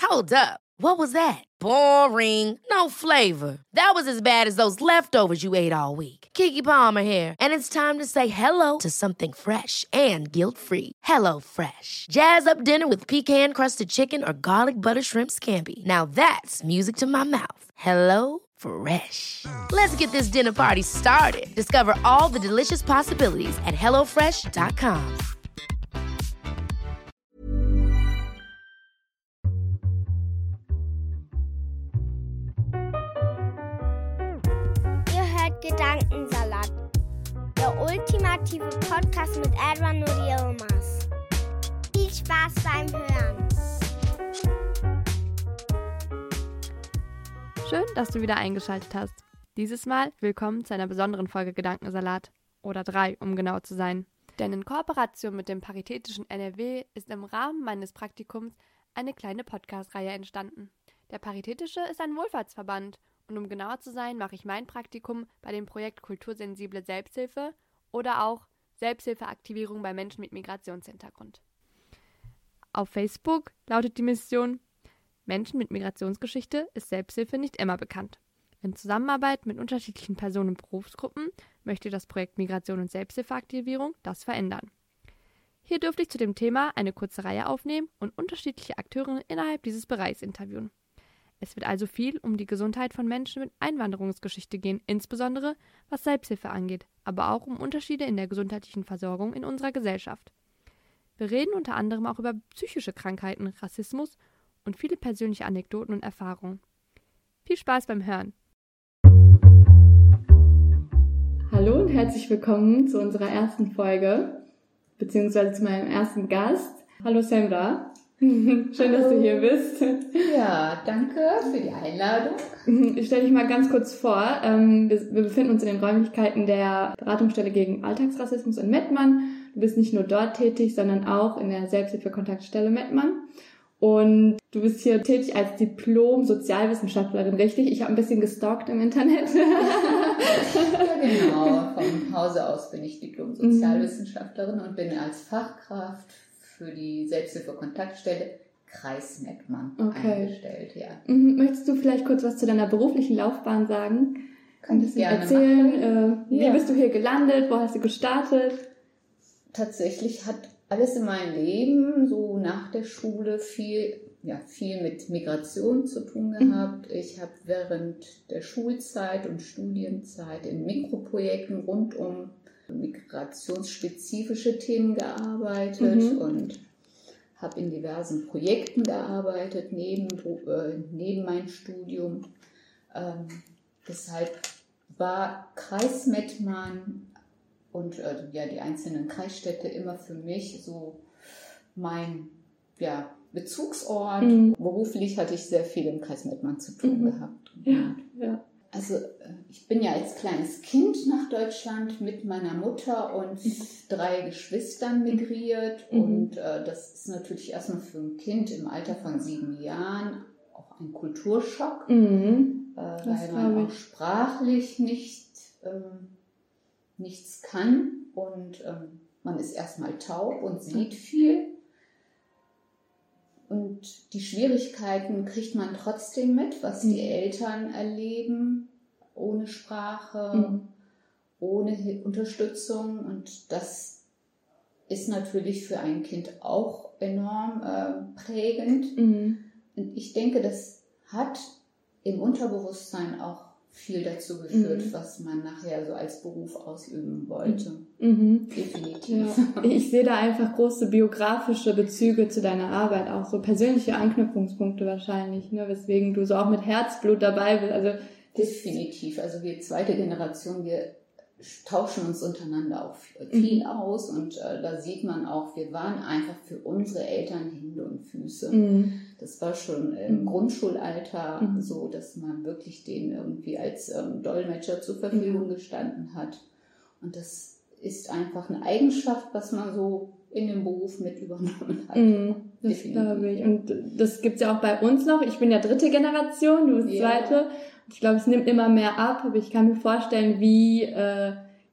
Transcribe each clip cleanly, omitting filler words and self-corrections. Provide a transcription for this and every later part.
Hold up. What was that? Boring. No flavor. That was as bad as those leftovers you ate all week. Keke Palmer here, and it's time to say hello to something fresh and guilt-free. Hello Fresh. Jazz up dinner with pecan-crusted chicken or garlic butter shrimp scampi. Now that's music to my mouth. Hello Fresh. Let's get this dinner party started. Discover all the delicious possibilities at hellofresh.com. Gedankensalat. Der ultimative Podcast mit Edwin und Yilmaz. Viel Spaß beim Hören. Schön, dass du wieder eingeschaltet hast. Dieses Mal willkommen zu einer besonderen Folge Gedankensalat. Oder 3, um genau zu sein. Denn in Kooperation mit dem Paritätischen NRW ist im Rahmen meines Praktikums eine kleine Podcast-Reihe entstanden. Der Paritätische ist ein Wohlfahrtsverband. Und um genauer zu sein, mache ich mein Praktikum bei dem Projekt Kultursensible Selbsthilfe oder auch Selbsthilfeaktivierung bei Menschen mit Migrationshintergrund. Auf Facebook lautet die Mission: Menschen mit Migrationsgeschichte ist Selbsthilfe nicht immer bekannt. In Zusammenarbeit mit unterschiedlichen Personen und Berufsgruppen möchte das Projekt Migration und Selbsthilfeaktivierung das verändern. Hier dürfte ich zu dem Thema eine kurze Reihe aufnehmen und unterschiedliche Akteure innerhalb dieses Bereichs interviewen. Es wird also viel um die Gesundheit von Menschen mit Einwanderungsgeschichte gehen, insbesondere was Selbsthilfe angeht, aber auch um Unterschiede in der gesundheitlichen Versorgung in unserer Gesellschaft. Wir reden unter anderem auch über psychische Krankheiten, Rassismus und viele persönliche Anekdoten und Erfahrungen. Viel Spaß beim Hören! Hallo und herzlich willkommen zu unserer ersten Folge, beziehungsweise zu meinem ersten Gast. Hallo Semra. Schön, dass du hier bist. Ja, danke für die Einladung. Ich stelle dich mal ganz kurz vor. Wir befinden uns in den Räumlichkeiten der Beratungsstelle gegen Alltagsrassismus in Mettmann. Du bist nicht nur dort tätig, sondern auch in der Selbsthilfekontaktstelle Mettmann. Und du bist hier tätig als Diplom-Sozialwissenschaftlerin, richtig? Ich habe ein bisschen gestalkt im Internet. Ja, genau. Vom Hause aus bin ich Diplom-Sozialwissenschaftlerin und bin als Fachkraft für die Selbsthilfekontaktstelle Kreis Mettmann eingestellt. Ja. Möchtest du vielleicht kurz was zu deiner beruflichen Laufbahn sagen? Kann ich gerne erzählen? Wie Ja. bist du hier gelandet? Wo hast du gestartet? Tatsächlich hat alles in meinem Leben so nach der Schule viel mit Migration zu tun gehabt. Ich habe während der Schulzeit und Studienzeit in Mikroprojekten rund um migrationsspezifische Themen gearbeitet und habe in diversen Projekten gearbeitet neben meinem Studium. Deshalb war Kreis Mettmann und die einzelnen Kreisstädte immer für mich so mein Bezugsort. Beruflich hatte ich sehr viel im Kreis Mettmann zu tun gehabt. Ja. Also ich bin ja als kleines Kind nach Deutschland mit meiner Mutter und 3 Geschwistern migriert. Und das ist natürlich erstmal für ein Kind im Alter von 7 Jahren auch ein Kulturschock, weil man auch sprachlich nichts kann und man ist erstmal taub und sieht viel. Und die Schwierigkeiten kriegt man trotzdem mit, was die Eltern erleben, ohne Sprache, ohne Unterstützung. Und das ist natürlich für ein Kind auch enorm prägend. Und ich denke, das hat im Unterbewusstsein auch viel dazu geführt, was man nachher so als Beruf ausüben wollte. Definitiv. Ja. Ich sehe da einfach große biografische Bezüge zu deiner Arbeit, auch so persönliche Anknüpfungspunkte wahrscheinlich, ne, weswegen du so auch mit Herzblut dabei bist. Also definitiv. Also wir zweite Generation, wir tauschen uns untereinander auch viel aus und da sieht man auch, wir waren einfach für unsere Eltern Hände und Füße. Das war schon im Grundschulalter so, dass man wirklich denen irgendwie als Dolmetscher zur Verfügung gestanden hat. Und das ist einfach eine Eigenschaft, was man so in dem Beruf mit übernommen hat. Das glaube ich. Und das gibt's ja auch bei uns noch. Ich bin ja 3. Generation, du bist 2. Ich glaube, es nimmt immer mehr ab, aber ich kann mir vorstellen, wie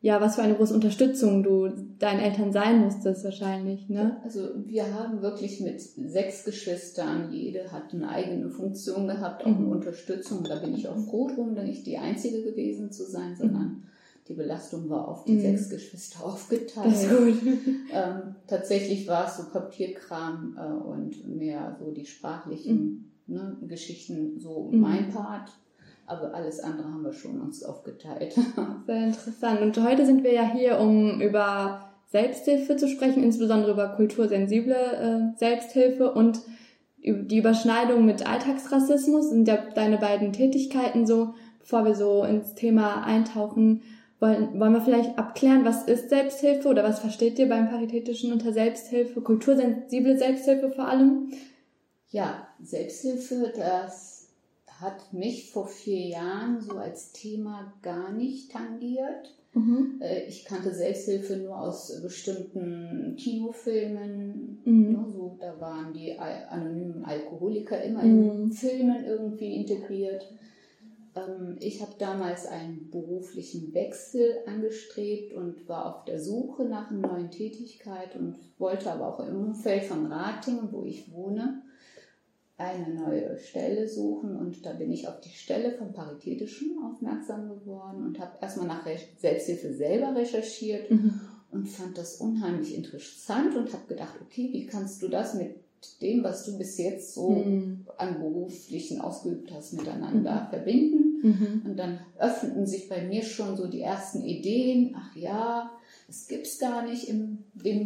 was für eine große Unterstützung du deinen Eltern sein musstest wahrscheinlich, ne? Also wir haben wirklich mit 6 Geschwistern, jede hat eine eigene Funktion gehabt, auch eine Unterstützung. Da bin ich auch froh drum, nicht die Einzige gewesen zu sein, sondern die Belastung war auf die 6 Geschwister aufgeteilt. Das ist gut. Tatsächlich war es so Papierkram und mehr so die sprachlichen Geschichten, so mein Part. Aber alles andere haben wir schon uns aufgeteilt. Sehr interessant. Und heute sind wir ja hier, um über Selbsthilfe zu sprechen, insbesondere über kultursensible Selbsthilfe und die Überschneidung mit Alltagsrassismus sind ja deine beiden Tätigkeiten so. Bevor wir so ins Thema eintauchen, wollen wir vielleicht abklären, was ist Selbsthilfe oder was versteht ihr beim Paritätischen unter Selbsthilfe, kultursensible Selbsthilfe vor allem? Ja, Selbsthilfe, das hat mich vor 4 Jahren so als Thema gar nicht tangiert. Ich kannte Selbsthilfe nur aus bestimmten Kinofilmen. So, da waren die anonymen Alkoholiker immer in Filmen irgendwie integriert. Ich habe damals einen beruflichen Wechsel angestrebt und war auf der Suche nach einer neuen Tätigkeit und wollte aber auch im Umfeld von Ratingen, wo ich wohne, eine neue Stelle suchen, und da bin ich auf die Stelle vom Paritätischen aufmerksam geworden und habe erstmal nach Selbsthilfe selber recherchiert und fand das unheimlich interessant und habe gedacht, okay, wie kannst du das mit dem, was du bis jetzt so an Beruflichen ausgeübt hast, miteinander verbinden? Und dann öffneten sich bei mir schon so die ersten Ideen, ach ja, das gibt's gar nicht in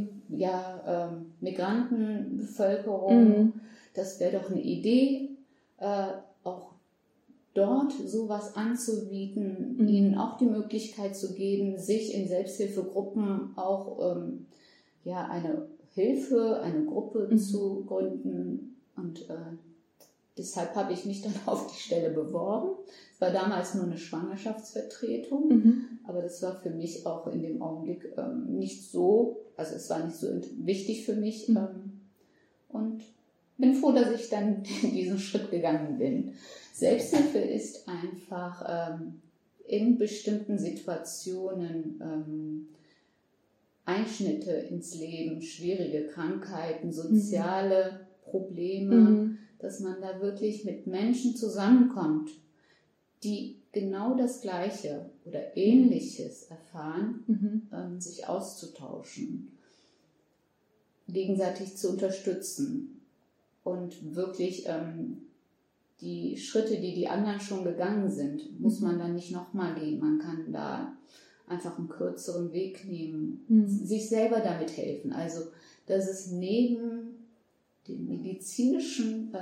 Migrantenbevölkerung. Das wäre doch eine Idee, auch dort sowas anzubieten, ihnen auch die Möglichkeit zu geben, sich in Selbsthilfegruppen auch eine Hilfe, eine Gruppe zu gründen. Und deshalb habe ich mich dann auf die Stelle beworben. Es war damals nur eine Schwangerschaftsvertretung, aber das war für mich auch in dem Augenblick nicht so, also es war nicht so wichtig für mich. Und bin froh, dass ich dann diesen Schritt gegangen bin. Selbsthilfe ist einfach in bestimmten Situationen Einschnitte ins Leben, schwierige Krankheiten, soziale Probleme, dass man da wirklich mit Menschen zusammenkommt, die genau das Gleiche oder Ähnliches erfahren, sich auszutauschen, gegenseitig zu unterstützen. Und wirklich die Schritte, die anderen schon gegangen sind, muss man dann nicht nochmal gehen. Man kann da einfach einen kürzeren Weg nehmen, sich selber damit helfen. Also, dass es neben der medizinischen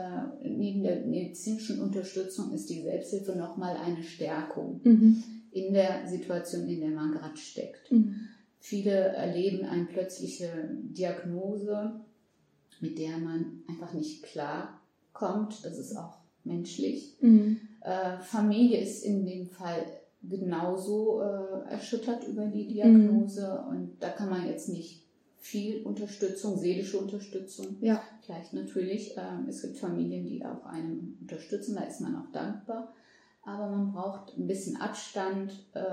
Unterstützung ist die Selbsthilfe nochmal eine Stärkung in der Situation, in der man gerade steckt. Viele erleben eine plötzliche Diagnose, mit der man einfach nicht klarkommt. Das ist auch menschlich. Familie ist in dem Fall genauso erschüttert über die Diagnose und da kann man jetzt nicht viel Unterstützung, seelische Unterstützung, vielleicht natürlich. Es gibt Familien, die auch einen unterstützen, da ist man auch dankbar. Aber man braucht ein bisschen Abstand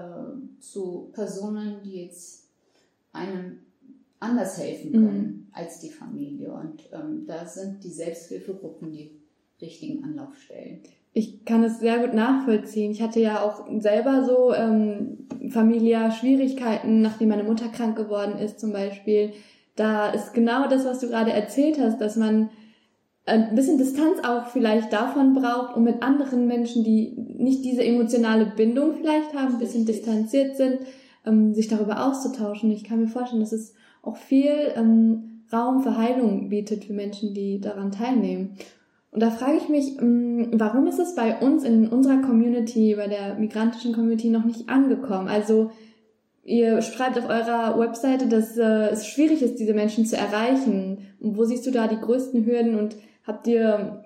zu Personen, die jetzt einem anders helfen können als die Familie. Und da sind die Selbsthilfegruppen die richtigen Anlaufstellen. Ich kann es sehr gut nachvollziehen. Ich hatte ja auch selber so familiär Schwierigkeiten, nachdem meine Mutter krank geworden ist zum Beispiel. Da ist genau das, was du gerade erzählt hast, dass man ein bisschen Distanz auch vielleicht davon braucht, um mit anderen Menschen, die nicht diese emotionale Bindung vielleicht haben, ein bisschen distanziert sind, sich darüber auszutauschen. Ich kann mir vorstellen, dass es auch viel Raum für Heilung bietet für Menschen, die daran teilnehmen. Und da frage ich mich, warum ist es bei uns in unserer Community, bei der migrantischen Community noch nicht angekommen? Also ihr schreibt auf eurer Webseite, dass es schwierig ist, diese Menschen zu erreichen. Und wo siehst du da die größten Hürden und habt ihr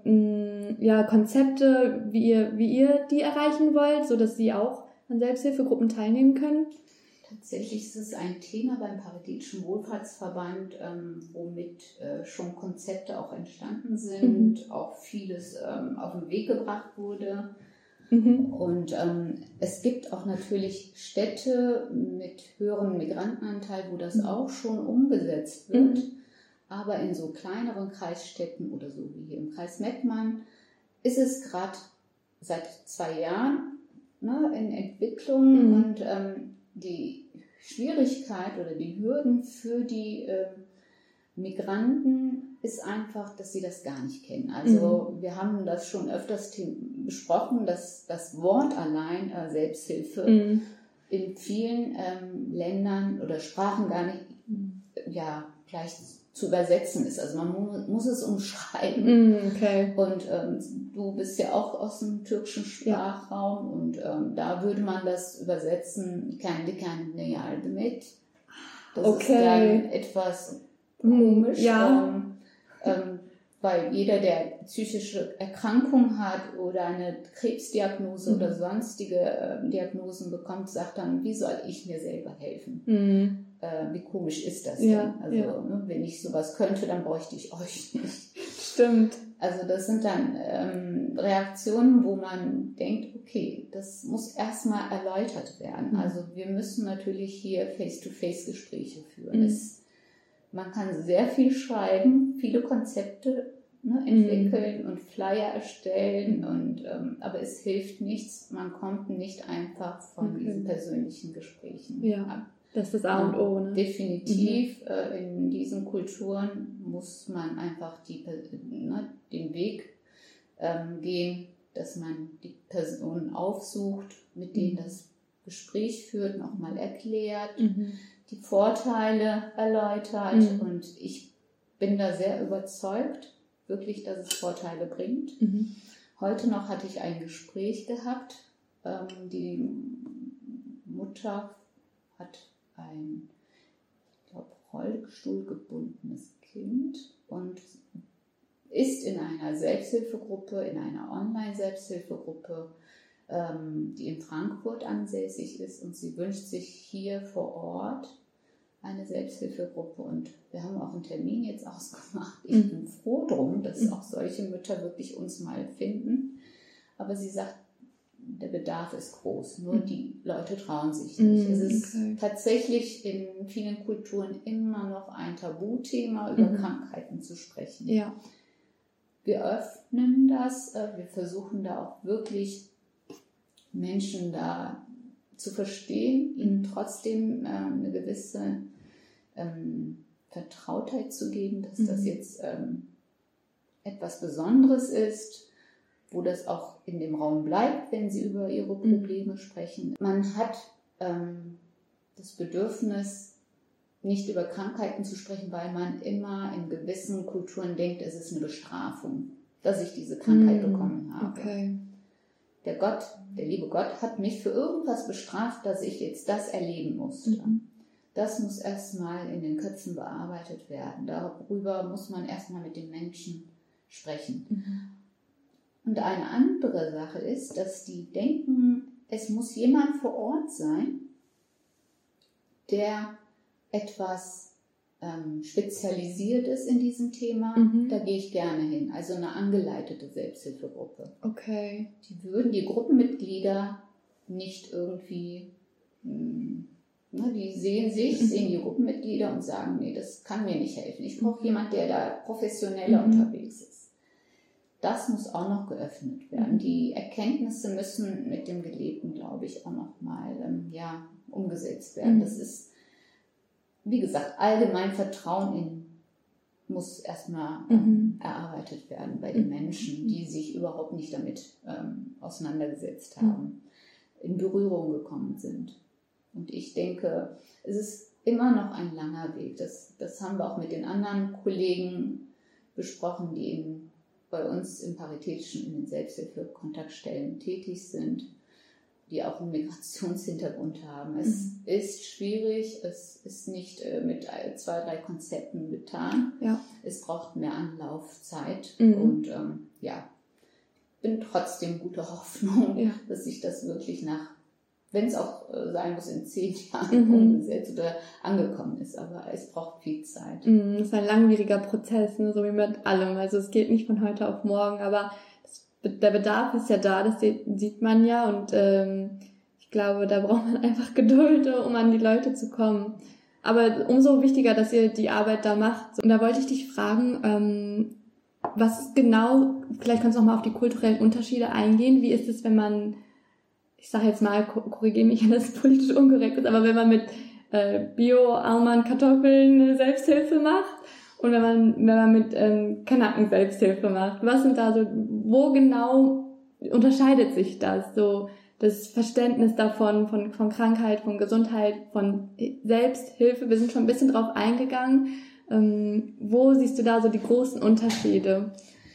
Konzepte, wie ihr die erreichen wollt, so dass sie auch an Selbsthilfegruppen teilnehmen können? Tatsächlich ist es ein Thema beim Paritätischen Wohlfahrtsverband, womit schon Konzepte auch entstanden sind, auch vieles auf den Weg gebracht wurde. Und es gibt auch natürlich Städte mit höherem Migrantenanteil, wo das auch schon umgesetzt wird. Aber in so kleineren Kreisstädten oder so wie hier im Kreis Mettmann ist es gerade seit 2 Jahren in Entwicklung. Und die Schwierigkeit oder die Hürden für die Migranten ist einfach, dass sie das gar nicht kennen. Also wir haben das schon öfters besprochen, dass das Wort allein Selbsthilfe in vielen Ländern oder Sprachen gar nicht gleich zu übersetzen ist. Also man muss es umschreiben. Okay. Und du bist ja auch aus dem türkischen Sprachraum und da würde man das übersetzen, kendi kendine yardım et. Das ist dann etwas komisch, weil jeder, der psychische Erkrankung hat oder eine Krebsdiagnose oder sonstige Diagnosen bekommt, sagt dann, wie soll ich mir selber helfen? Wie komisch ist das denn? Also wenn ich sowas könnte, dann bräuchte ich euch nicht. Stimmt. Also das sind dann Reaktionen, wo man denkt, okay, das muss erstmal erläutert werden. Also wir müssen natürlich hier Face-to-Face-Gespräche führen. Man kann sehr viel schreiben, viele Konzepte entwickeln und Flyer erstellen, aber es hilft nichts. Man kommt nicht einfach von diesen persönlichen Gesprächen ab. Das ist das A und O. Ne? Definitiv. In diesen Kulturen muss man einfach den Weg gehen, dass man die Personen aufsucht, mit denen das Gespräch führt, nochmal erklärt, die Vorteile erläutert. Und ich bin da sehr überzeugt, wirklich, dass es Vorteile bringt. Heute noch hatte ich ein Gespräch gehabt. Die Mutter hat ein, ich glaube, rollstuhlgebundenes Kind und ist in einer Selbsthilfegruppe, in einer Online-Selbsthilfegruppe, die in Frankfurt ansässig ist, und sie wünscht sich hier vor Ort eine Selbsthilfegruppe, und wir haben auch einen Termin jetzt ausgemacht. Ich bin froh drum, dass auch solche Mütter wirklich uns mal finden, aber sie sagt, der Bedarf ist groß, nur die Leute trauen sich nicht. Es ist tatsächlich in vielen Kulturen immer noch ein Tabuthema, über Krankheiten zu sprechen. Ja. Wir öffnen das, wir versuchen da auch wirklich Menschen da zu verstehen, ihnen trotzdem eine gewisse Vertrautheit zu geben, dass das jetzt etwas Besonderes ist, wo das auch in dem Raum bleibt, wenn sie über ihre Probleme sprechen. Man hat das Bedürfnis, nicht über Krankheiten zu sprechen, weil man immer in gewissen Kulturen denkt, es ist eine Bestrafung, dass ich diese Krankheit bekommen habe. Okay. Der liebe Gott hat mich für irgendwas bestraft, dass ich jetzt das erleben musste. Das muss erstmal in den Köpfen bearbeitet werden. Darüber muss man erstmal mit den Menschen sprechen. Und eine andere Sache ist, dass die denken, es muss jemand vor Ort sein, der etwas spezialisiert ist in diesem Thema. Da gehe ich gerne hin. Also eine angeleitete Selbsthilfegruppe. Okay. Die würden die Gruppenmitglieder nicht irgendwie, die sehen die Gruppenmitglieder und sagen, nee, das kann mir nicht helfen. Ich brauche jemanden, der da professioneller unterwegs ist. Das muss auch noch geöffnet werden. Die Erkenntnisse müssen mit dem Gelebten, glaube ich, auch noch mal umgesetzt werden. Das ist, wie gesagt, allgemein Vertrauen muss erstmal erarbeitet werden bei den Menschen, die sich überhaupt nicht damit auseinandergesetzt haben, in Berührung gekommen sind. Und ich denke, es ist immer noch ein langer Weg. Das haben wir auch mit den anderen Kollegen besprochen, die bei uns im Paritätischen in den Selbsthilfe-Kontaktstellen tätig sind, die auch einen Migrationshintergrund haben. Es ist schwierig, es ist nicht mit 2, 3 Konzepten getan. Ja. Es braucht mehr Anlaufzeit und bin trotzdem guter Hoffnung, dass sich das wirklich wenn es auch sein muss, in 10 Jahren umgesetzt oder angekommen ist, aber es braucht viel Zeit. Es ist ein langwieriger Prozess, so wie mit allem. Also es geht nicht von heute auf morgen, aber es der Bedarf ist ja da, das sieht man ja und ich glaube, da braucht man einfach Geduld, um an die Leute zu kommen. Aber umso wichtiger, dass ihr die Arbeit da macht. Und da wollte ich dich fragen, was ist genau, vielleicht kannst du noch mal auf die kulturellen Unterschiede eingehen. Wie ist es, wenn man, ich sage jetzt mal, korrigiere mich, wenn das politisch unkorrekt ist, aber wenn man mit Bio-Alman Kartoffeln Selbsthilfe macht und wenn man mit Kanaken Selbsthilfe macht, was sind da so, wo genau unterscheidet sich das? So das Verständnis davon, von Krankheit, von Gesundheit, von Selbsthilfe, wir sind schon ein bisschen drauf eingegangen. Wo siehst du da so die großen Unterschiede?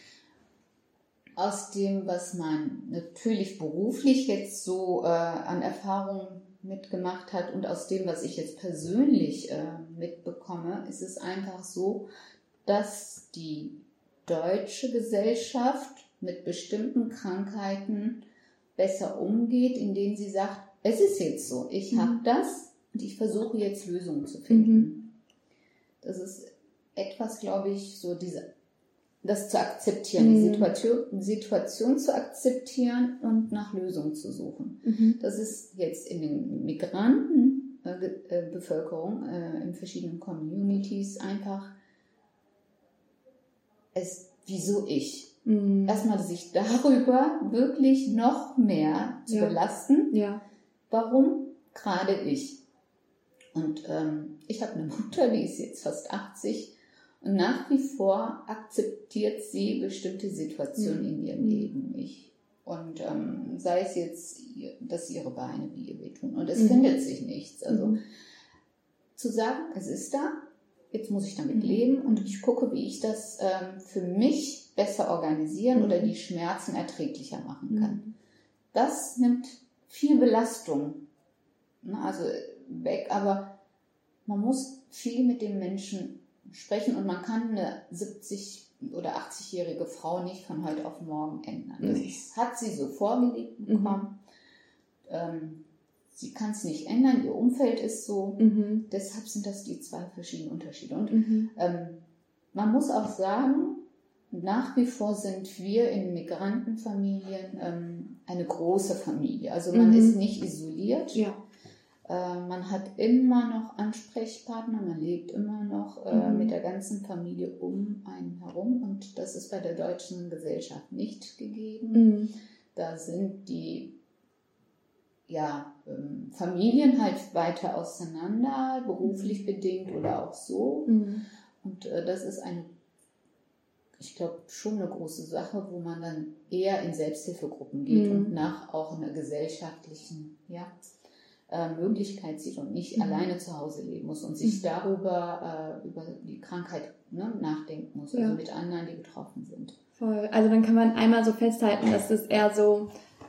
Aus dem, was man natürlich beruflich jetzt so an Erfahrung mitgemacht hat und aus dem, was ich jetzt persönlich mitbekomme, ist es einfach so, dass die deutsche Gesellschaft mit bestimmten Krankheiten besser umgeht, indem sie sagt, es ist jetzt so, ich habe das und ich versuche jetzt Lösungen zu finden. Das ist etwas, glaube ich, so das zu akzeptieren, die Situation zu akzeptieren und nach Lösungen zu suchen. Das ist jetzt in den Migrantenbevölkerung, in verschiedenen Communities einfach wieso ich? Erstmal sich darüber wirklich noch mehr zu belasten. Ja. Warum gerade ich? Und ich habe eine Mutter, die ist jetzt fast 80 und nach wie vor akzeptiert sie bestimmte Situationen in ihrem Leben nicht. Und sei es jetzt, dass ihre Beine ihr wehtun und es findet sich nichts. Also zu sagen, es ist da, jetzt muss ich damit leben und ich gucke, wie ich das für mich besser organisieren oder die Schmerzen erträglicher machen kann. Das nimmt viel Belastung, also weg, aber man muss viel mit dem Menschen sprechen und man kann eine 70- oder 80-jährige Frau nicht von heute auf morgen ändern. Das hat sie so vorgelebt bekommen. Sie kann es nicht ändern, ihr Umfeld ist so. Deshalb sind das die zwei verschiedenen Unterschiede. Und man muss auch sagen, nach wie vor sind wir in Migrantenfamilien eine große Familie. Also man ist nicht isoliert. Ja. Man hat immer noch Ansprechpartner, man lebt immer noch mit der ganzen Familie um einen herum. Und das ist bei der deutschen Gesellschaft nicht gegeben. Da sind die Familien halt weiter auseinander, beruflich bedingt oder auch so. Und das ist ich glaube, schon eine große Sache, wo man dann eher in Selbsthilfegruppen geht und nach auch einer gesellschaftlichen Möglichkeit sieht und nicht alleine zu Hause leben muss und sich darüber über die Krankheit nachdenken muss, also mit anderen, die betroffen sind. Voll. Also dann kann man einmal so festhalten, dass es eher so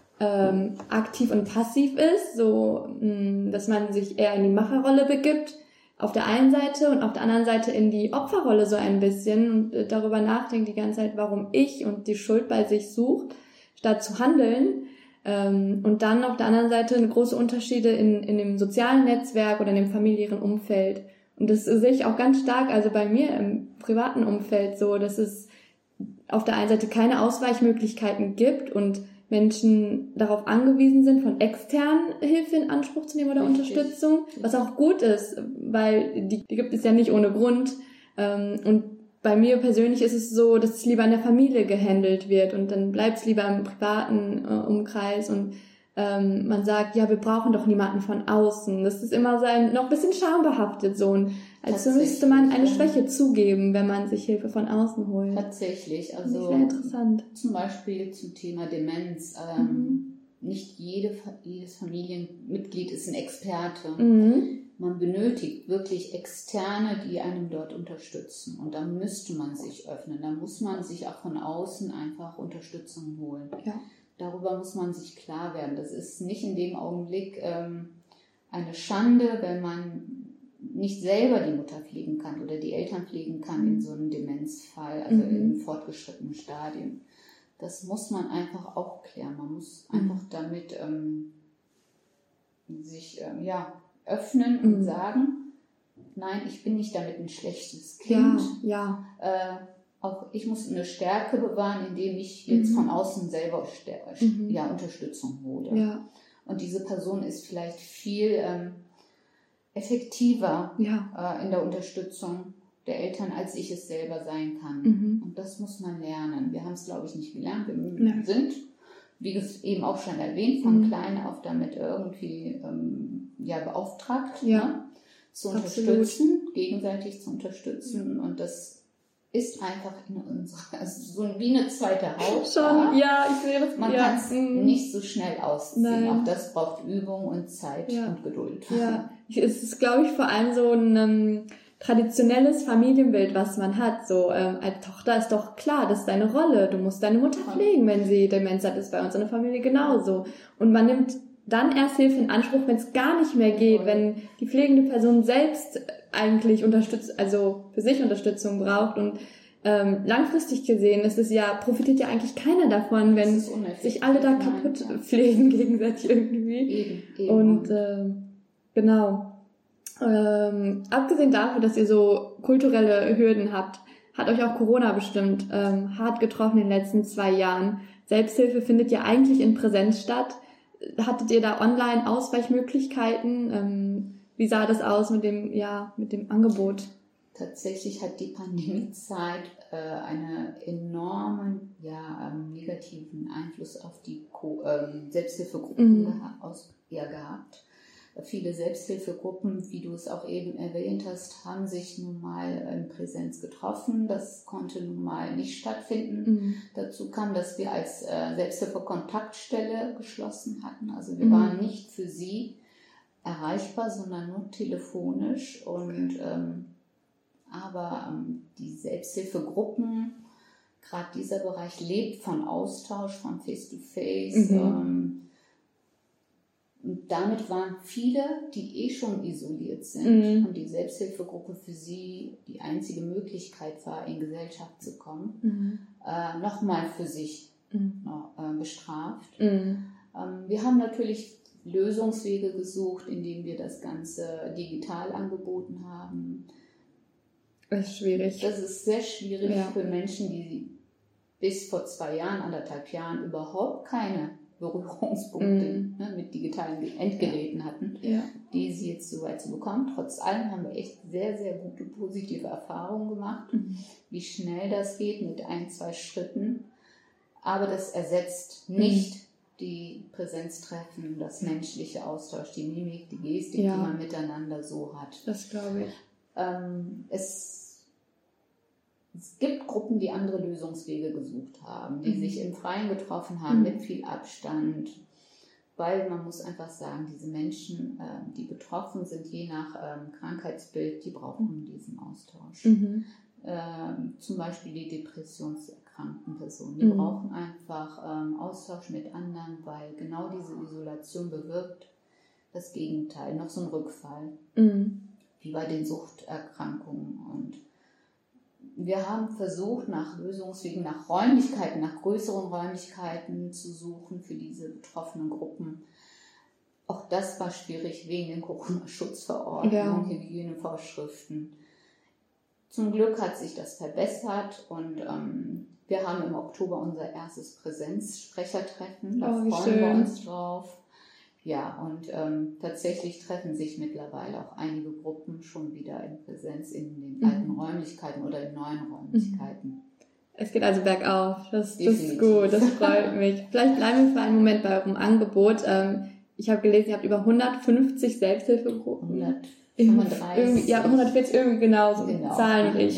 aktiv und passiv ist, so dass man sich eher in die Macherrolle begibt auf der einen Seite und auf der anderen Seite in die Opferrolle so ein bisschen und darüber nachdenkt die ganze Zeit, warum ich und die Schuld bei sich sucht, statt zu handeln. Und dann auf der anderen Seite große Unterschiede in dem sozialen Netzwerk oder in dem familiären Umfeld. Und das sehe ich auch ganz stark, also bei mir im privaten Umfeld so, dass es auf der einen Seite keine Ausweichmöglichkeiten gibt und Menschen darauf angewiesen sind, von externen Hilfe in Anspruch zu nehmen oder Unterstützung, was auch gut ist, weil die gibt es ja nicht ohne Grund. Und bei mir persönlich ist es so, dass es lieber in der Familie gehandelt wird und dann bleibt es lieber im privaten Umkreis und man sagt, ja, wir brauchen doch niemanden von außen. Das ist immer noch ein bisschen schambehaftet so. Und also müsste man eine Schwäche zugeben, wenn man sich Hilfe von außen holt. Tatsächlich, also das wäre interessant. Zum Beispiel zum Thema Demenz. Nicht jedes Familienmitglied ist ein Experte. Man benötigt wirklich Externe, die einem dort unterstützen. Und da müsste man sich öffnen. Da muss man sich auch von außen einfach Unterstützung holen. Ja. Darüber muss man sich klar werden. Das ist nicht in dem Augenblick eine Schande, wenn man nicht selber die Mutter pflegen kann oder die Eltern pflegen kann in so einem Demenzfall, also in fortgeschrittenen Stadien. Das muss man einfach auch klären. Man muss einfach damit sich öffnen und sagen, nein, ich bin nicht damit ein schlechtes Kind. auch ich muss eine Stärke bewahren, indem ich jetzt von außen selber Unterstützung hole. Ja. Und diese Person ist vielleicht viel effektiver in der Unterstützung der Eltern, als ich es selber sein kann. Und das muss man lernen. Wir haben es, glaube ich, nicht gelernt. Wir sind, wie eben auch schon erwähnt, von klein auf damit irgendwie beauftragt, zu unterstützen, gegenseitig zu unterstützen. Und das ist einfach in unserer, also so wie eine zweite Haut. Schon, ja, ich sehe das. Man kann es nicht so schnell ausziehen. Nein. Auch das braucht Übung und Zeit und Geduld. Ja, es ist, glaube ich, vor allem so ein traditionelles Familienbild, was man hat. So, als Tochter ist doch klar, das ist deine Rolle. Du musst deine Mutter pflegen, wenn sie Demenz hat. Das ist bei uns in der Familie genauso. Und man nimmt dann erst Hilfe in Anspruch, wenn es gar nicht mehr geht, wenn die pflegende Person selbst eigentlich für sich Unterstützung braucht. Und langfristig gesehen profitiert ja eigentlich keiner davon, wenn sich alle da kaputt pflegen gegenseitig irgendwie. Eben. Und genau. Abgesehen davon, dass ihr so kulturelle Hürden habt, hat euch auch Corona bestimmt hart getroffen in den letzten 2 Jahren. Selbsthilfe findet ja eigentlich in Präsenz statt. Hattet ihr da online Ausweichmöglichkeiten? Wie sah das aus mit dem Angebot? Tatsächlich hat die Pandemiezeit einen enormen negativen Einfluss auf die Selbsthilfegruppen gehabt. Viele Selbsthilfegruppen, wie du es auch eben erwähnt hast, haben sich nun mal in Präsenz getroffen. Das konnte nun mal nicht stattfinden. Dazu kam, dass wir als Selbsthilfe-Kontaktstelle geschlossen hatten. Also wir waren nicht für sie erreichbar, sondern nur telefonisch. Und aber die Selbsthilfegruppen, gerade dieser Bereich lebt von Austausch, von Face-to-Face. Und damit waren viele, die schon isoliert sind und die Selbsthilfegruppe für sie die einzige Möglichkeit war, in Gesellschaft zu kommen, nochmal für sich bestraft. Wir haben natürlich Lösungswege gesucht, indem wir das Ganze digital angeboten haben. Das ist schwierig. Das ist sehr schwierig für Menschen, die bis vor 2 Jahren, 1,5 Jahren überhaupt keine Berührungspunkte mit digitalen Endgeräten hatten, die sie jetzt so weit zu bekommen. Trotz allem haben wir echt sehr, sehr gute positive Erfahrungen gemacht, wie schnell das geht mit 1-2 Schritten. Aber das ersetzt nicht die Präsenztreffen, das menschliche Austausch, die Mimik, die Gestik, die man miteinander so hat. Das glaube ich. Es gibt Gruppen, die andere Lösungswege gesucht haben, die sich im Freien getroffen haben, mit viel Abstand, weil man muss einfach sagen, diese Menschen, die betroffen sind, je nach Krankheitsbild, die brauchen diesen Austausch. Zum Beispiel die depressionserkrankten Personen, die brauchen einfach Austausch mit anderen, weil genau diese Isolation bewirkt das Gegenteil, noch so ein Rückfall, wie bei den Suchterkrankungen. Und wir haben versucht, nach Lösungswegen, nach Räumlichkeiten, nach größeren Räumlichkeiten zu suchen für diese betroffenen Gruppen. Auch das war schwierig wegen den Corona-Schutzverordnungen, Hygienevorschriften. Zum Glück hat sich das verbessert und wir haben im Oktober unser erstes Präsenzsprechertreffen. Da freuen wir uns drauf. Ja, und tatsächlich treffen sich mittlerweile auch einige Gruppen schon wieder in Präsenz in den alten Räumlichkeiten oder in neuen Räumlichkeiten. Es geht also bergauf. Das ist gut, das freut mich. Vielleicht bleiben wir für einen Moment bei eurem Angebot. Ich habe gelesen, ihr habt über 150 Selbsthilfegruppen. 135. 140, irgendwie genau. Zahlen nicht.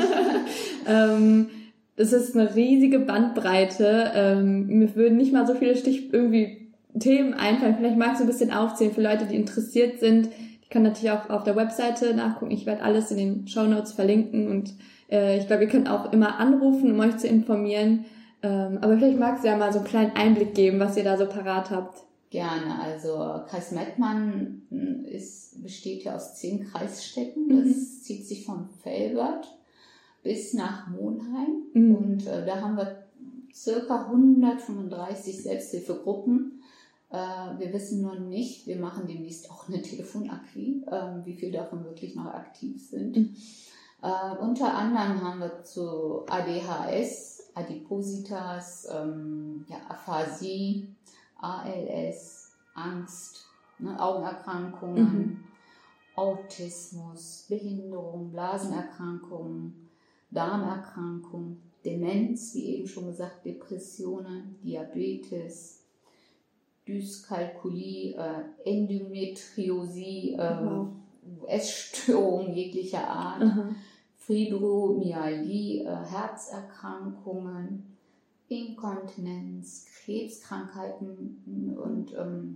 Ja. Das ist eine riesige Bandbreite. Mir würden nicht mal so viele Themen einfallen. Vielleicht magst du ein bisschen aufzählen für Leute, die interessiert sind. Die können natürlich auch auf der Webseite nachgucken. Ich werde alles in den Shownotes verlinken und ich glaube, ihr könnt auch immer anrufen, um euch zu informieren. Aber vielleicht magst du ja mal so einen kleinen Einblick geben, was ihr da so parat habt. Gerne. Also Kreis Mettmann besteht ja aus 10 Kreisstädten. Das zieht sich von Velbert bis nach Monheim. Und da haben wir circa 135 Selbsthilfegruppen. Wir wissen nur nicht, wir machen demnächst auch eine Telefonakquise, wie viele davon wirklich noch aktiv sind. Unter anderem haben wir zu ADHS, Adipositas, Aphasie, ALS, Angst, Augenerkrankungen, Autismus, Behinderung, Blasenerkrankungen, Darmerkrankungen, Demenz, wie eben schon gesagt, Depressionen, Diabetes, Dyskalkulie, Endometriosie, Essstörungen jeglicher Art, Fibromyalgie, Herzerkrankungen, Inkontinenz, Krebskrankheiten und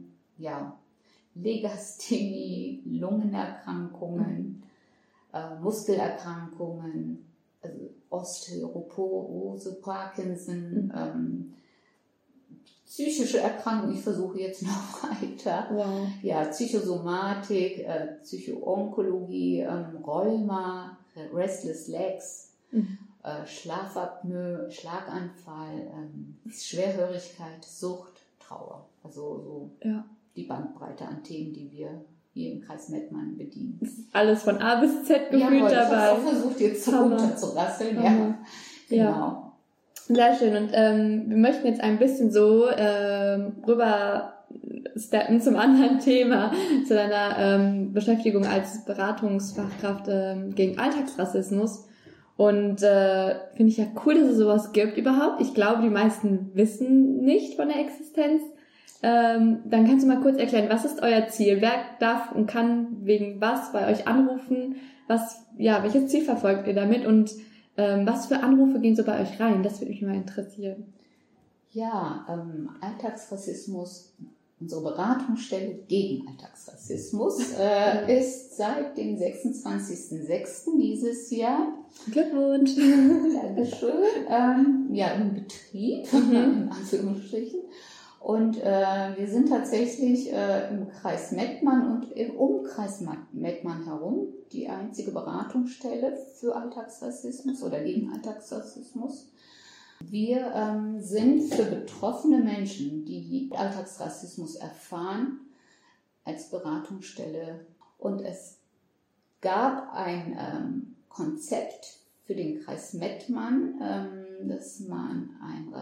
Legasthenie, Lungenerkrankungen, Muskelerkrankungen, also Osteoporose, Parkinson, psychische Erkrankungen, ich versuche jetzt noch weiter. Wow. Ja, Psychosomatik, Psychoonkologie, Rheuma, Restless Legs, Schlafapnoe, Schlaganfall, Schwerhörigkeit, Sucht, Trauer. Also die Bandbreite an Themen, die wir hier im Kreis Mettmann bedienen. Alles von A bis Z gefühlt dabei. Ich habe versucht, jetzt so runterzurasseln. Ja, genau. Sehr schön. Und wir möchten jetzt ein bisschen so rüber steppen zum anderen Thema, zu deiner Beschäftigung als Beratungsfachkraft gegen Alltagsrassismus. Und finde ich ja cool, dass es sowas gibt überhaupt. Ich glaube, die meisten wissen nicht von der Existenz. Dann kannst du mal kurz erklären, was ist euer Ziel? Wer darf und kann wegen was bei euch anrufen? Welches Ziel verfolgt ihr damit? Und was für Anrufe gehen so bei euch rein? Das würde mich mal interessieren. Ja, Alltagsrassismus, unsere Beratungsstelle gegen Alltagsrassismus ist seit dem 26.06. dieses Jahr. Glückwunsch! Dankeschön. Im Betrieb, in Anführungsstrichen. Und wir sind tatsächlich im Kreis Mettmann und im Umkreis Mettmann herum die einzige Beratungsstelle für Alltagsrassismus oder gegen Alltagsrassismus. Wir sind für betroffene Menschen, die Alltagsrassismus erfahren, als Beratungsstelle. Und es gab ein Konzept für den Kreis Mettmann, dass man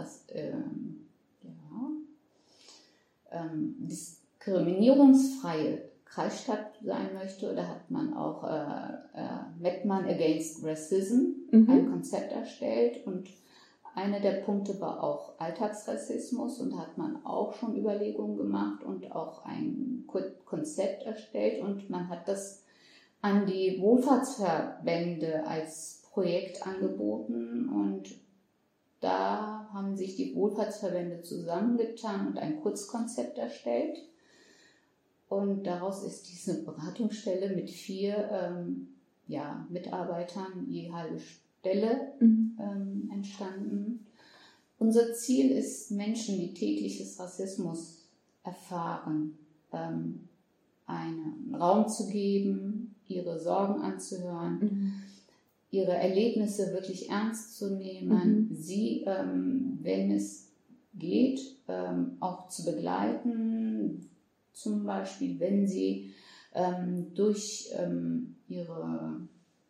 diskriminierungsfreie Kreisstadt sein möchte. Da hat man auch Mettmann Against Racism ein Konzept erstellt und einer der Punkte war auch Alltagsrassismus und da hat man auch schon Überlegungen gemacht und auch ein Konzept erstellt und man hat das an die Wohlfahrtsverbände als Projekt angeboten und da haben sich die Wohlfahrtsverbände zusammengetan und ein Kurzkonzept erstellt. Und daraus ist diese Beratungsstelle mit 4 Mitarbeitern je halbe Stelle entstanden. Unser Ziel ist, Menschen, die tägliches Rassismus erfahren, einen Raum zu geben, ihre Sorgen anzuhören, ihre Erlebnisse wirklich ernst zu nehmen, sie, wenn es geht, auch zu begleiten, zum Beispiel, wenn sie durch ihre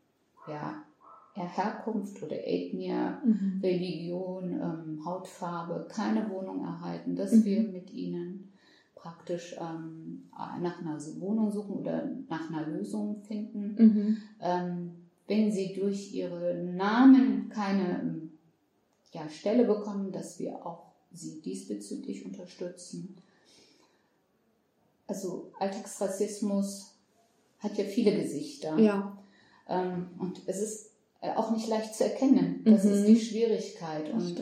Herkunft oder Ethnie, Religion, Hautfarbe keine Wohnung erhalten, dass wir mit ihnen praktisch nach einer Wohnung suchen oder nach einer Lösung finden. Wenn sie durch ihre Namen keine Stelle bekommen, dass wir auch sie diesbezüglich unterstützen. Also Alltagsrassismus hat ja viele Gesichter. Ja. Und es ist auch nicht leicht zu erkennen. Das ist die Schwierigkeit. Und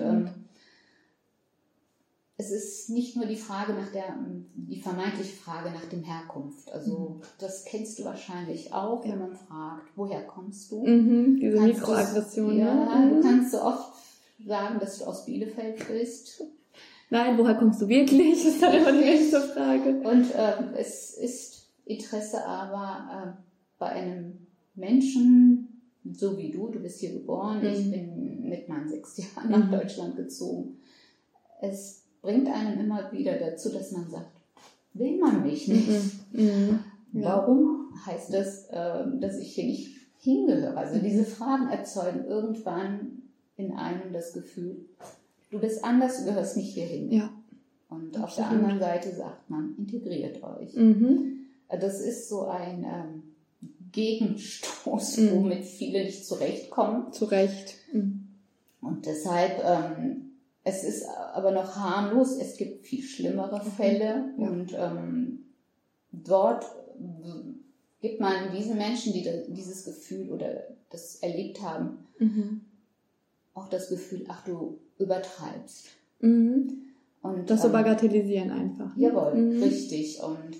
es ist nicht nur die vermeintliche Frage nach dem Herkunft. Also das kennst du wahrscheinlich auch, wenn man fragt, woher kommst du? Diese Mikroaggression. Du kannst so oft sagen, dass du aus Bielefeld bist. Nein, woher kommst du wirklich? Das ist dann immer die nächste Frage. Und es ist Interesse aber bei einem Menschen, so wie du bist hier geboren, ich bin mit meinen 6 Jahren nach Deutschland gezogen. Es bringt einen immer wieder dazu, dass man sagt, will man mich nicht? Warum heißt das, dass ich hier nicht hingehöre. Also diese Fragen erzeugen irgendwann in einem das Gefühl, du bist anders, du gehörst nicht hierhin. Ja. Und auf der anderen Seite sagt man, integriert euch. Das ist so ein Gegenstoß, womit viele nicht zurechtkommen. Zu Recht. Und deshalb, es ist aber noch harmlos, es gibt viel schlimmere Fälle und dort gibt man diesen Menschen, die dieses Gefühl oder das erlebt haben, auch das Gefühl, ach, du übertreibst. Und, das so bagatellisieren einfach. Jawohl, richtig. Und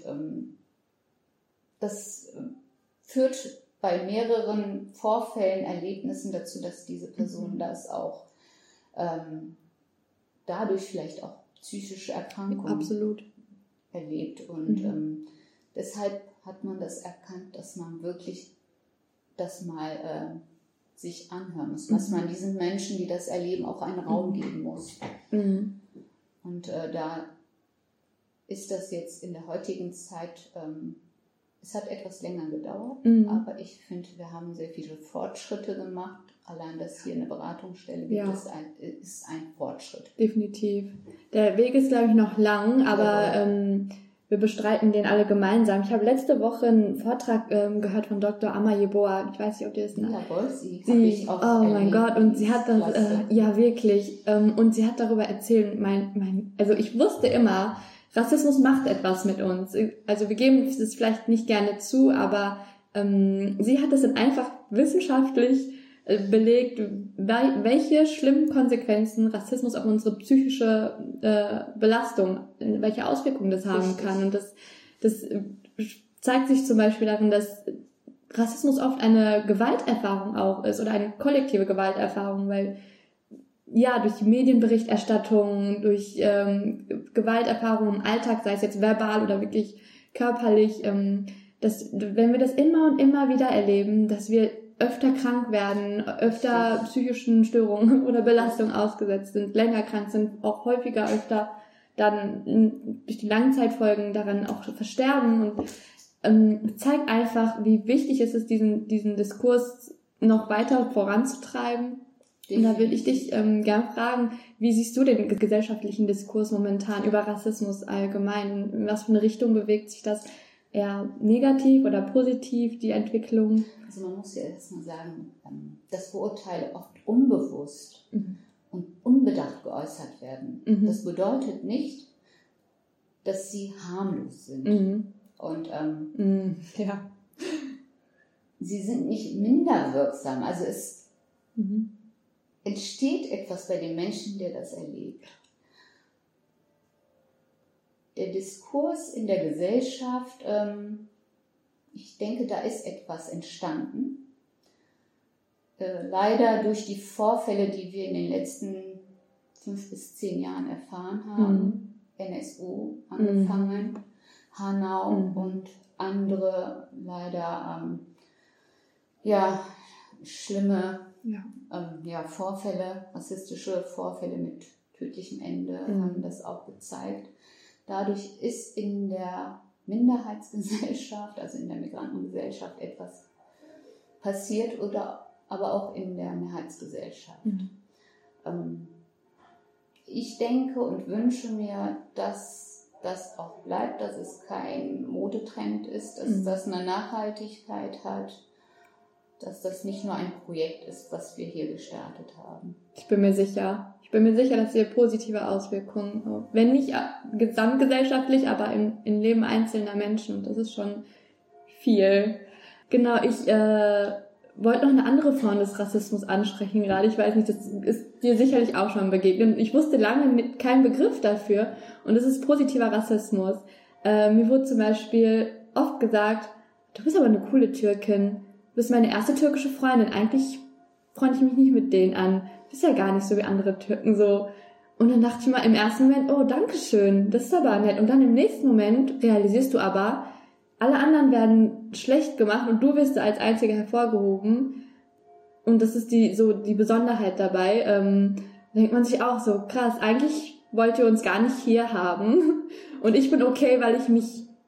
das führt bei mehreren Vorfällen, Erlebnissen dazu, dass diese Person das auch dadurch vielleicht auch psychische Erkrankungen erlebt. Und deshalb hat man das erkannt, dass man wirklich das mal sich anhören muss, dass man diesen Menschen, die das erleben, auch einen Raum geben muss. Und da ist das jetzt in der heutigen Zeit, es hat etwas länger gedauert, aber ich finde, wir haben sehr viele Fortschritte gemacht. Allein, dass hier eine Beratungsstelle gibt, ist ein Fortschritt. Definitiv. Der Weg ist, glaube ich, noch lang, aber wir bestreiten den alle gemeinsam. Ich habe letzte Woche einen Vortrag gehört von Dr. Amma Yeboah. Ich weiß nicht, ob ihr das sie habe ich auch oh mein Gott, und sie hat das, ja wirklich, und sie hat darüber erzählt, also ich wusste immer, Rassismus macht etwas mit uns. Also wir geben es vielleicht nicht gerne zu, aber sie hat es dann einfach wissenschaftlich belegt, welche schlimmen Konsequenzen Rassismus auf unsere psychische Belastung, welche Auswirkungen das haben kann. Und das zeigt sich zum Beispiel darin, dass Rassismus oft eine Gewalterfahrung auch ist oder eine kollektive Gewalterfahrung, weil durch die Medienberichterstattung, durch Gewalterfahrungen im Alltag, sei es jetzt verbal oder wirklich körperlich, wenn wir das immer und immer wieder erleben, dass wir öfter krank werden, öfter psychischen Störungen oder Belastungen ausgesetzt sind, länger krank sind, auch häufiger öfter dann durch die Langzeitfolgen daran auch versterben, und zeigt einfach, wie wichtig es ist, diesen Diskurs noch weiter voranzutreiben. Und da will ich dich gern fragen, wie siehst du den gesellschaftlichen Diskurs momentan über Rassismus allgemein? In was für eine Richtung bewegt sich das? Eher negativ oder positiv, die Entwicklung? Also man muss ja erstmal sagen, dass Vorurteile oft unbewusst und unbedacht geäußert werden. Das bedeutet nicht, dass sie harmlos sind. Und sie sind nicht minder wirksam. Also es entsteht etwas bei dem Menschen, der das erlebt. Der Diskurs in der Gesellschaft, ich denke, da ist etwas entstanden. Leider durch die Vorfälle, die wir in den letzten 5 bis 10 Jahren erfahren haben, NSU angefangen, Hanau und andere leider schlimme Vorfälle, rassistische Vorfälle mit tödlichem Ende haben das auch gezeigt. Dadurch ist in der Minderheitsgesellschaft, also in der Migrantengesellschaft, etwas passiert, aber auch in der Mehrheitsgesellschaft. Ich denke und wünsche mir, dass das auch bleibt, dass es kein Modetrend ist, dass das eine Nachhaltigkeit hat, dass das nicht nur ein Projekt ist, was wir hier gestartet haben. Ich bin mir sicher, dass wir positive Auswirkungen, wenn nicht gesamtgesellschaftlich, aber im Leben einzelner Menschen, und das ist schon viel. Genau, ich wollte noch eine andere Form des Rassismus ansprechen gerade. Ich weiß nicht, das ist dir sicherlich auch schon begegnet. Ich wusste lange keinen Begriff dafür, und das ist positiver Rassismus. Mir wurde zum Beispiel oft gesagt, du bist aber eine coole Türkin, du bist meine erste türkische Freundin, eigentlich freunde ich mich nicht mit denen an, du bist ja gar nicht so wie andere Türken so. Und dann dachte ich mal im ersten Moment, oh, danke schön, das ist aber nett. Und dann im nächsten Moment realisierst du aber, alle anderen werden schlecht gemacht und du wirst als Einzige hervorgehoben. Und das ist die Besonderheit dabei. Denkt man sich auch so, krass, eigentlich wollt ihr uns gar nicht hier haben. Und ich bin okay, weil ich mich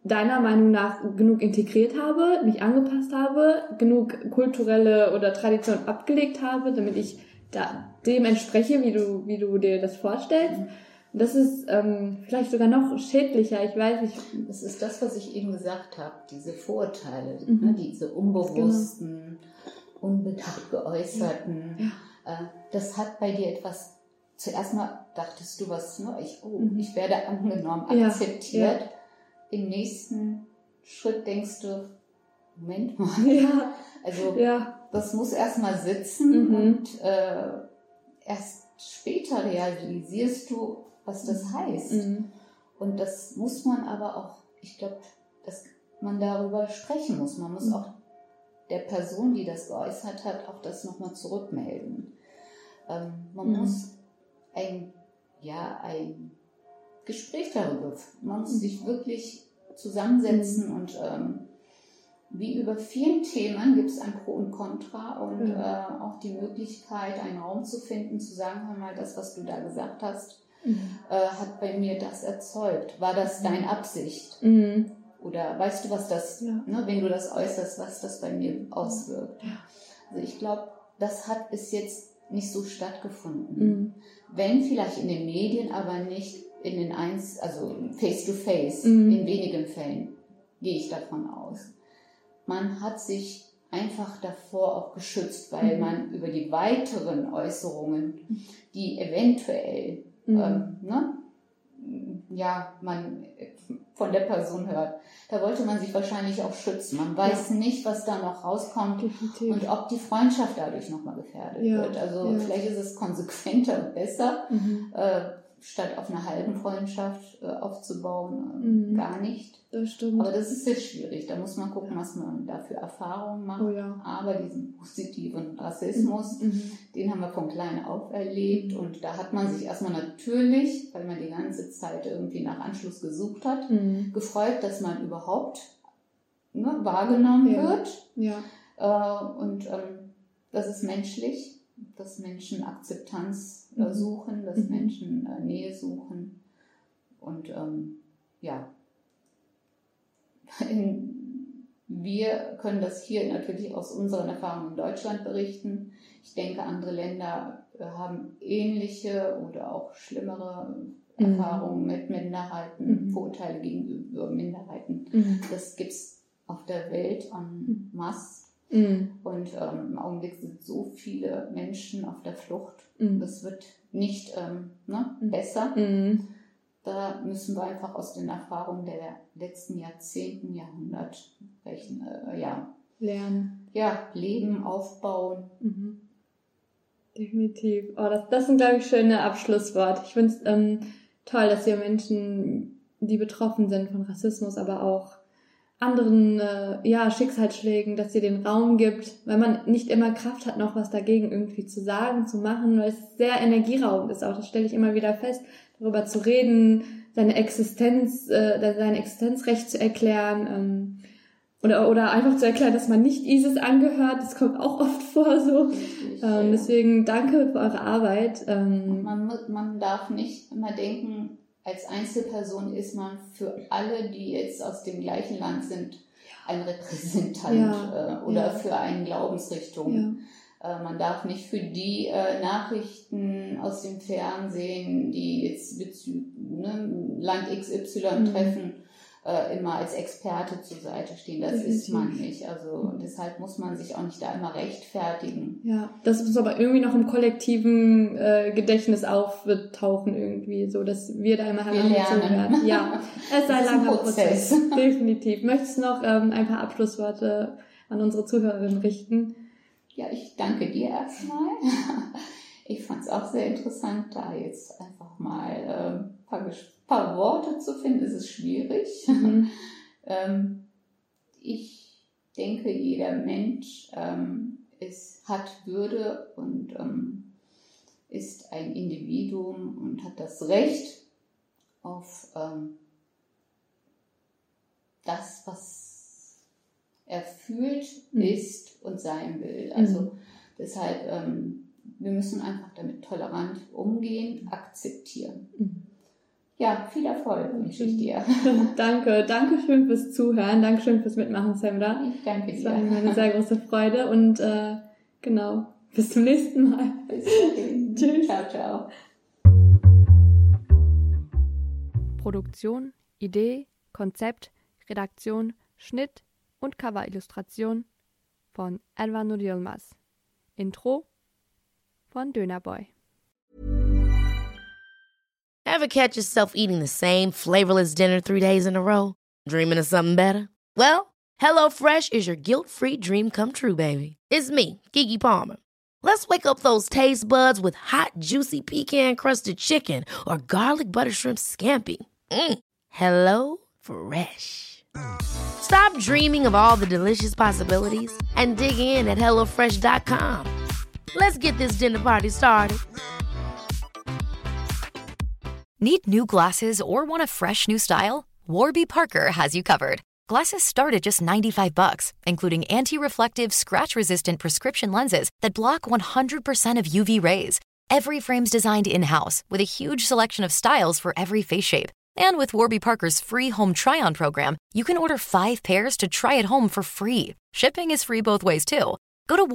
deiner Meinung nach genug integriert habe, mich angepasst habe, genug kulturelle oder Tradition abgelegt habe, damit ich dem entspreche, wie du dir das vorstellst. Das ist vielleicht sogar noch schädlicher, ich weiß nicht. Das ist das, was ich eben gesagt habe, diese Vorurteile, ne, diese unbewussten, unbedacht geäußerten. Ja. Das hat bei dir etwas, zuerst mal dachtest du was, ne, ich werde angenommen, akzeptiert. Ja. Im nächsten Schritt denkst du, Moment mal, also das muss erstmal sitzen und erst später realisierst du, was das heißt. Und das muss man aber auch, ich glaube, dass man darüber sprechen muss. Man muss auch der Person, die das geäußert hat, auch das nochmal zurückmelden. Man muss ein Gespräch darüber, man muss sich wirklich zusammensetzen und wie über vielen Themen gibt es ein Pro und Contra und auch die Möglichkeit, einen Raum zu finden, zu sagen, hör mal, das, was du da gesagt hast, hat bei mir das erzeugt. War das deine Absicht? Oder weißt du, was das, ne, wenn du das äußerst, was das bei mir auswirkt? Also ich glaube, das hat bis jetzt nicht so stattgefunden. Wenn vielleicht in den Medien, aber nicht in den also face-to-face, in wenigen Fällen, gehe ich davon aus. Man hat sich einfach davor auch geschützt, weil man über die weiteren Äußerungen, die eventuell man von der Person hört, da wollte man sich wahrscheinlich auch schützen. Man weiß nicht, was da noch rauskommt. Definitiv. Und ob die Freundschaft dadurch nochmal gefährdet wird. Also vielleicht ist es konsequenter und besser, statt auf einer halben Freundschaft aufzubauen, gar nicht. Das stimmt. Aber das ist sehr schwierig. Da muss man gucken, was man da für Erfahrungen macht. Aber diesen positiven Rassismus, den haben wir von klein auf erlebt. Und da hat man sich erstmal natürlich, weil man die ganze Zeit irgendwie nach Anschluss gesucht hat, gefreut, dass man überhaupt wahrgenommen wird. Und das ist menschlich, dass Menschen Akzeptanz suchen, dass Menschen Nähe suchen. Und wir können das hier natürlich aus unseren Erfahrungen in Deutschland berichten. Ich denke, andere Länder haben ähnliche oder auch schlimmere Erfahrungen mit Minderheiten, Vorurteile gegenüber Minderheiten. Das gibt es auf der Welt en masse. Und im Augenblick sind so viele Menschen auf der Flucht. Das wird nicht besser. Da müssen wir einfach aus den Erfahrungen der letzten Jahrzehnten, Jahrhundert lernen. Ja, leben, aufbauen. Definitiv. Oh, das sind, glaube ich, schöne Abschlussworte. Ich finde es toll, dass ihr Menschen, die betroffen sind von Rassismus, aber auch anderen Schicksalsschlägen, dass ihr den Raum gibt, weil man nicht immer Kraft hat, noch was dagegen irgendwie zu sagen, zu machen, weil es sehr energieraubend ist auch. Das stelle ich immer wieder fest, darüber zu reden, seine Existenzrecht zu erklären, oder einfach zu erklären, dass man nicht ISIS angehört. Das kommt auch oft vor so. Deswegen danke für eure Arbeit. Man darf nicht immer denken, als Einzelperson ist man für alle, die jetzt aus dem gleichen Land sind, ein Repräsentant oder für eine Glaubensrichtung. Man darf nicht für die Nachrichten aus dem Fernsehen, die jetzt Land XY treffen, immer als Experte zur Seite stehen. Das ist man nicht. Also deshalb muss man sich auch nicht da immer rechtfertigen. Ja, das muss aber irgendwie noch im kollektiven Gedächtnis auftauchen irgendwie, so dass wir da immer herangezogen werden. Ja, es sei ein langer Prozess. Definitiv. Möchtest du noch ein paar Abschlussworte an unsere Zuhörerinnen richten? Ja, ich danke dir erstmal. Ich fand es auch sehr interessant, da jetzt einfach mal ein paar Worte zu finden. Es ist schwierig. Ich denke, jeder Mensch hat Würde und ist ein Individuum und hat das Recht auf das, was er fühlt, ist und sein will. Also deshalb, wir müssen einfach damit tolerant umgehen, akzeptieren. Ja, viel Erfolg wünsche ich dir. Danke schön fürs Zuhören, danke schön fürs Mitmachen, Semra. Ich danke dir. Es war mir eine sehr große Freude und genau, bis zum nächsten Mal. Bis dahin. Tschüss. Ciao, ciao. Produktion, Idee, Konzept, Redaktion, Schnitt und Coverillustration von Edwin Nur Yilmaz. Intro von Dönerboy. Ever catch yourself eating the same flavorless dinner 3 days in a row? Dreaming of something better? Well, HelloFresh is your guilt-free dream come true, baby. It's me, Keke Palmer. Let's wake up those taste buds with hot, juicy pecan-crusted chicken or garlic butter shrimp scampi. Hello Fresh. Stop dreaming of all the delicious possibilities and dig in at HelloFresh.com. Let's get this dinner party started. Need new glasses or want a fresh new style? Warby Parker has you covered. Glasses start at just $95, including anti-reflective, scratch-resistant prescription lenses that block 100% of UV rays. Every frame's designed in-house with a huge selection of styles for every face shape. And with Warby Parker's free home try-on program, you can order 5 pairs to try at home for free. Shipping is free both ways, too. Go to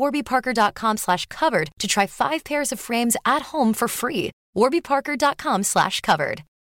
warbyparker.com/covered to try 5 pairs of frames at home for free. warbyparker.com/covered.